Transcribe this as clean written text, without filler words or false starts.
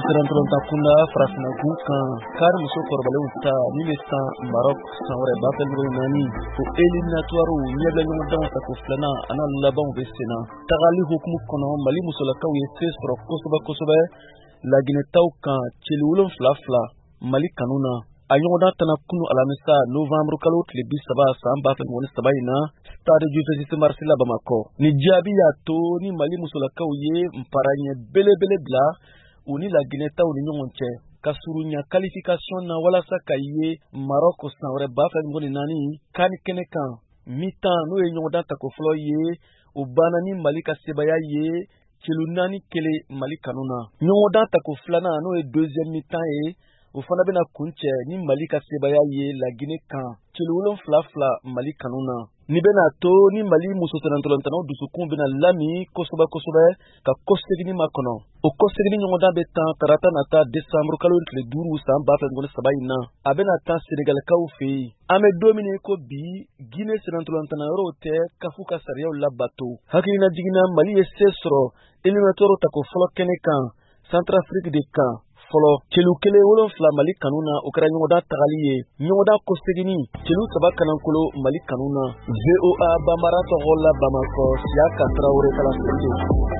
Serantolanta kunda farafina kan kari muso kɔrɔbalenw ta min bɛ san Maroc san wɛrɛ ba fɛn nani o éliminatoire ɲɛbila ɲɔgɔndanw ta ko filanan ana labanw bɛ sen na tagali hukumu kɔnɔ Mali musolakaw ye se sɔrɔ kosɛbɛ laginɛtaw kan cili 7 Mali kanu na a ɲɔgɔndan tɛna kunu alamisa novembre kalo tile 30 san 2017 in na stade Juventus Marseille Bamako ni jaabi y'a to ni Mali musolakaw ye mparanɲɛ belebele bila u ni laginɛtaw ni ɲɔgɔn cɛ ka surunya qualification na walasa ka ye Maroc san wɛrɛ 2024 kan kɛnɛ kan mi-temps n'o ye ɲɔgɔndan tako fɔlɔ ye o banna ni Mali ka sebaya ye celu 4-1 Mali kanu na ɲɔgɔndan tako filanan n'o ye deuxième mi-temps ye o fana bɛna kuncɛ ni Mali ka sebaya ye Laginɛ kan celu 7 Mali kanu na ni bɛna to ni Mali muso serantolantanaw dusukun bɛna lami kosɛbɛ ka kɔsegini makɔnɔ o kɔsegini ɲɔgɔndan bɛ tan tarata nata décembre kalo tile 5 san 2017 in na a bɛna tan Senegalikaw fɛ yen an bɛ don min ko bi Guinée serantolantana yɔrɔw tɛ kafu ka sariyaw labato hakilina jiginna Mali ye se sɔrɔ éliminatoire tako fɔlɔ kɛnɛ kan Centrafrique de kan fɔlɔ celu 7 Mali kanu na o kɛra ɲɔgɔndan tagali ye ɲɔgɔndan kɔsegini celu 3 kanankolo Mali kanu na VOA Bambara tɔgɔ la Bamako Siaka Traoré kala